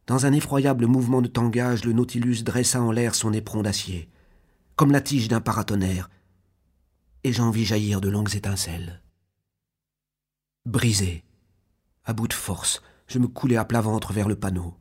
Dans un effroyable mouvement de tangage, le Nautilus dressa en l'air son éperon d'acier, comme la tige d'un paratonnerre, et j'en vis jaillir de longues étincelles. Brisé, à bout de force, je me coulai à plat ventre vers le panneau.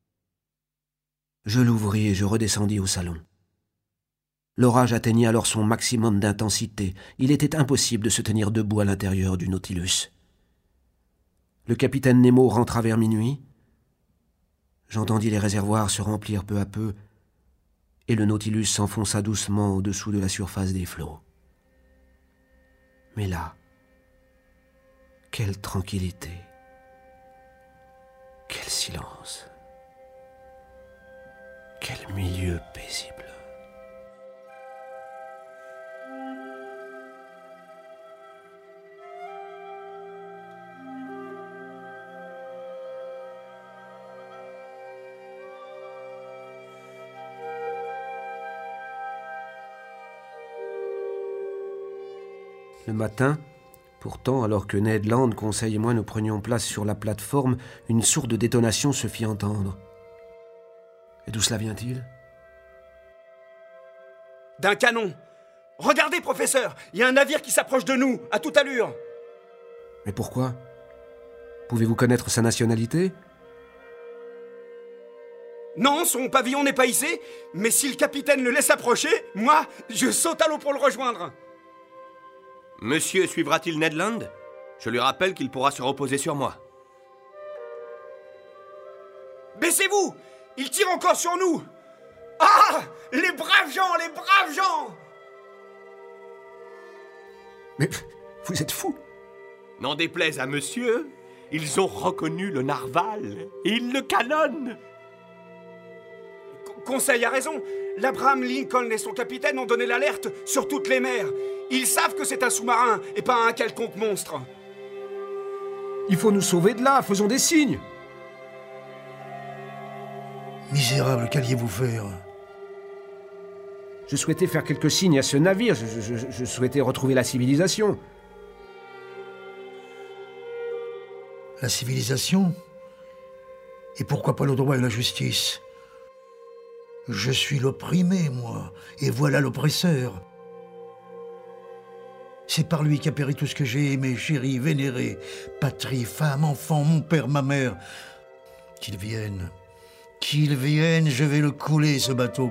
Je l'ouvris et je redescendis au salon. L'orage atteignit alors son maximum d'intensité. Il était impossible de se tenir debout à l'intérieur du Nautilus. Le capitaine Nemo rentra vers minuit. J'entendis les réservoirs se remplir peu à peu, et le Nautilus s'enfonça doucement au-dessous de la surface des flots. Mais là, quelle tranquillité, quel silence, quel milieu paisible. Le matin, pourtant, alors que Ned Land, Conseil et moi nous prenions place sur la plateforme, une sourde détonation se fit entendre. Et d'où cela vient-il ? D'un canon. Regardez, professeur, il y a un navire qui s'approche de nous, à toute allure. Mais pourquoi ? Pouvez-vous connaître sa nationalité ? Non, son pavillon n'est pas hissé, mais si le capitaine le laisse approcher, moi, je saute à l'eau pour le rejoindre. Monsieur suivra-t-il Ned Land ? Je lui rappelle qu'il pourra se reposer sur moi. Baissez-vous ! Il tire encore sur nous ! Ah ! Les braves gens, les braves gens ! Mais vous êtes fou ! N'en déplaise à monsieur, ils ont reconnu le narval et ils le canonnent. Conseil a raison. L'Abraham Lincoln et son capitaine ont donné l'alerte sur toutes les mers. Ils savent que c'est un sous-marin et pas un quelconque monstre. Il faut nous sauver de là, faisons des signes. Misérable, qu'alliez-vous faire ? Je souhaitais faire quelques signes à ce navire, je souhaitais retrouver la civilisation. La civilisation ? Et pourquoi pas le droit et la justice ? Je suis l'opprimé, moi, et voilà l'oppresseur. C'est par lui qu'a péri tout ce que j'ai aimé, chéri, vénéré. Patrie, femme, enfant, mon père, ma mère. Qu'il vienne, je vais le couler, ce bateau.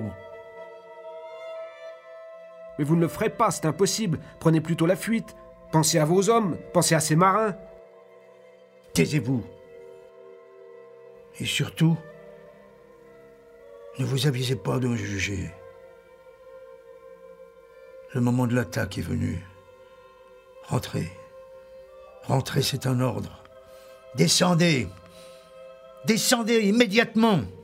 Mais vous ne le ferez pas, c'est impossible. Prenez plutôt la fuite. Pensez à vos hommes, pensez à ces marins. Taisez-vous. Et surtout, ne vous avisez pas de me juger. Le moment de l'attaque est venu. Rentrez. Rentrez, c'est un ordre. Descendez. Descendez immédiatement.